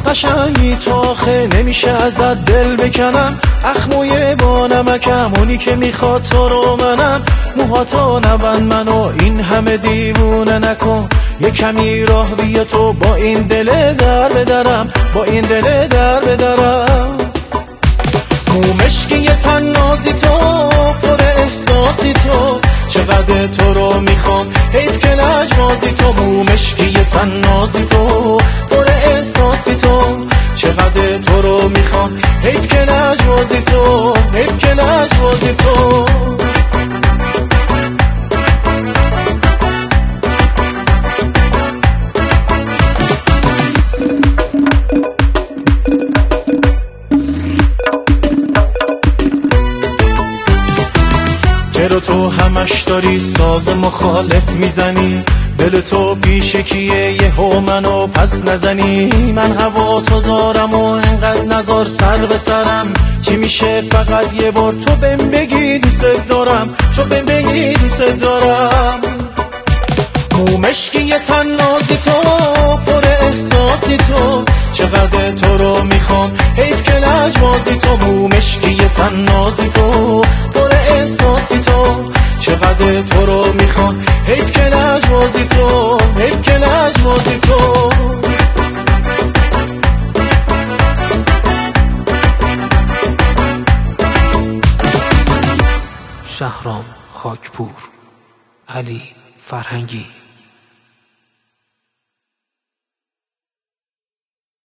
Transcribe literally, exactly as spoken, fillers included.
قشنگی تو آخه نمیشه ازت دل بکنم. اخموی با نمکم اونی که میخواد تو رو منم. موهاتو نبند منو این همه دیوونه نکن. یه کمی راه بیا تو با این دل در بدرم، با این دل در بدرم. مومشکی تن نازی تو پر احساسی تو، چقدر تو رو میخوام حیف که نجوازی تو. مومشکی تن نازی تو پر احساسی تو، چقدر تو رو میخوام حیف که نجوازی تو، حیف که نجوازی تو. چرا تو همش داری ساز مخالف میزنی؟ دل تو پیش کیه یهو منو پس نزنی؟ من هوا تو دارم و انقدر نزار سر به سرم. چی میشه فقط یه بار تو بهم بگی دوست دارم، تو بهم بگی دوست دارم. مومشکی تن نازی تو پر احساسی تو، چقدر تو رو میخوام حیف که نجوازی تو. مومشکی تن نازی تو پر احساسی تو، چقدر تو رو میخوام حیف که نجوازی تو، حیف که نجوازی تو. شهرام خاکپور، علی فرهنگی.